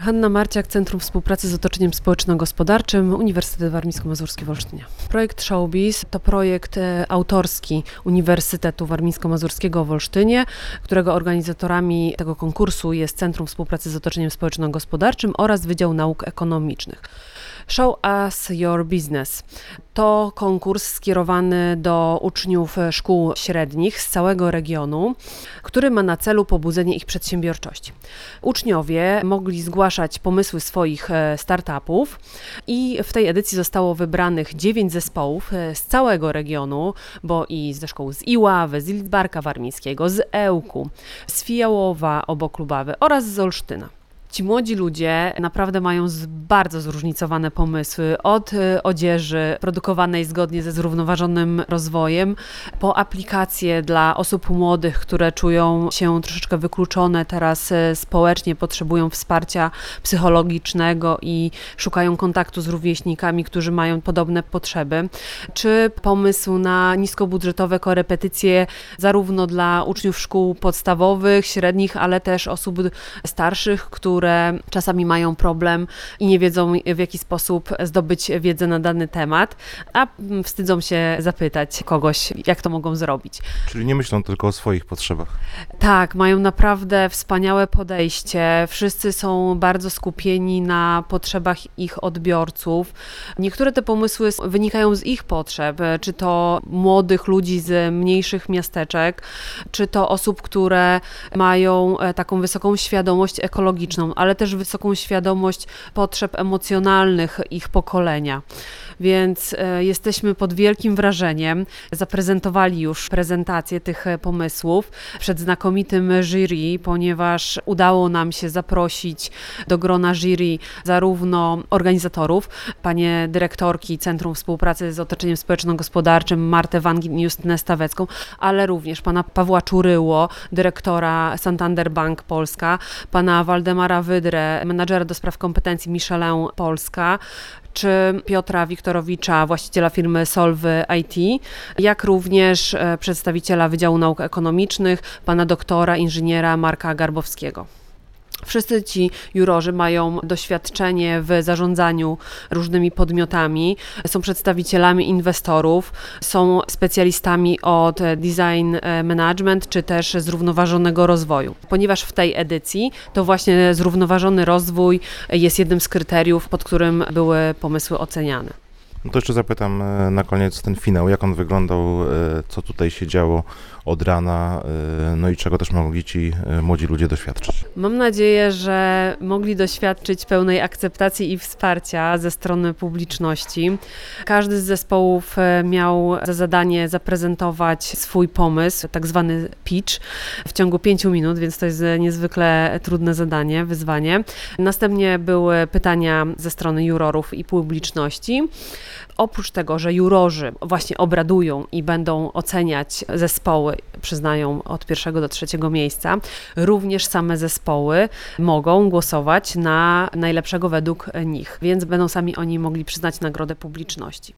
Hanna Marciak, Centrum Współpracy z Otoczeniem Społeczno-Gospodarczym, Uniwersytet Warmińsko-Mazurski w Olsztynie. Projekt Showbiz to projekt autorski Uniwersytetu Warmińsko-Mazurskiego w Olsztynie, którego organizatorami tego konkursu jest Centrum Współpracy z Otoczeniem Społeczno-Gospodarczym oraz Wydział Nauk Ekonomicznych. Show Us Your Business to konkurs skierowany do uczniów szkół średnich z całego regionu, który ma na celu pobudzenie ich przedsiębiorczości. Uczniowie mogli zgłaszać pomysły swoich startupów i w tej edycji zostało wybranych 9 zespołów z całego regionu, bo i ze szkół z Iławy, z Lidzbarka Warmińskiego, z Ełku, z Fijałowa obok Lubawy oraz z Olsztyna. Ci młodzi ludzie naprawdę mają bardzo zróżnicowane pomysły, od odzieży produkowanej zgodnie ze zrównoważonym rozwojem, po aplikacje dla osób młodych, które czują się troszeczkę wykluczone teraz społecznie, potrzebują wsparcia psychologicznego i szukają kontaktu z rówieśnikami, którzy mają podobne potrzeby, czy pomysł na niskobudżetowe korepetycje zarówno dla uczniów szkół podstawowych, średnich, ale też osób starszych, które czasami mają problem i nie wiedzą, w jaki sposób zdobyć wiedzę na dany temat, a wstydzą się zapytać kogoś, jak to mogą zrobić. Czyli nie myślą tylko o swoich potrzebach. Tak, mają naprawdę wspaniałe podejście. Wszyscy są bardzo skupieni na potrzebach ich odbiorców. Niektóre te pomysły wynikają z ich potrzeb, czy to młodych ludzi z mniejszych miasteczek, czy to osób, które mają taką wysoką świadomość ekologiczną, ale też wysoką świadomość potrzeb emocjonalnych ich pokolenia. Więc jesteśmy pod wielkim wrażeniem. Zaprezentowali już prezentację tych pomysłów przed znakomitym jury, ponieważ udało nam się zaprosić do grona jury zarówno organizatorów, panie dyrektorki Centrum Współpracy z Otoczeniem Społeczno-Gospodarczym Martę Wangin i Justynę Stawecką, ale również pana Pawła Czuryło, dyrektora Santander Bank Polska, pana Waldemara Wydrę, menadżera do spraw kompetencji Michelin Polska, czy Piotra Wiktorowicza, właściciela firmy Solvy IT, jak również przedstawiciela Wydziału Nauk Ekonomicznych, pana doktora, inżyniera Marka Garbowskiego. Wszyscy ci jurorzy mają doświadczenie w zarządzaniu różnymi podmiotami, są przedstawicielami inwestorów, są specjalistami od design management czy też zrównoważonego rozwoju. Ponieważ w tej edycji to właśnie zrównoważony rozwój jest jednym z kryteriów, pod którym były pomysły oceniane. No to jeszcze zapytam na koniec ten finał, jak on wyglądał, co tutaj się działo od rana, no i czego też mogli ci młodzi ludzie doświadczyć. Mam nadzieję, że mogli doświadczyć pełnej akceptacji i wsparcia ze strony publiczności. Każdy z zespołów miał za zadanie zaprezentować swój pomysł, tak zwany pitch, w ciągu 5 minut, więc to jest niezwykle trudne zadanie, wyzwanie. Następnie były pytania ze strony jurorów i publiczności. Oprócz tego, że jurorzy właśnie obradują i będą oceniać zespoły, przyznają od 1. do 3. miejsca, również same zespoły mogą głosować na najlepszego według nich, więc będą sami oni mogli przyznać nagrodę publiczności.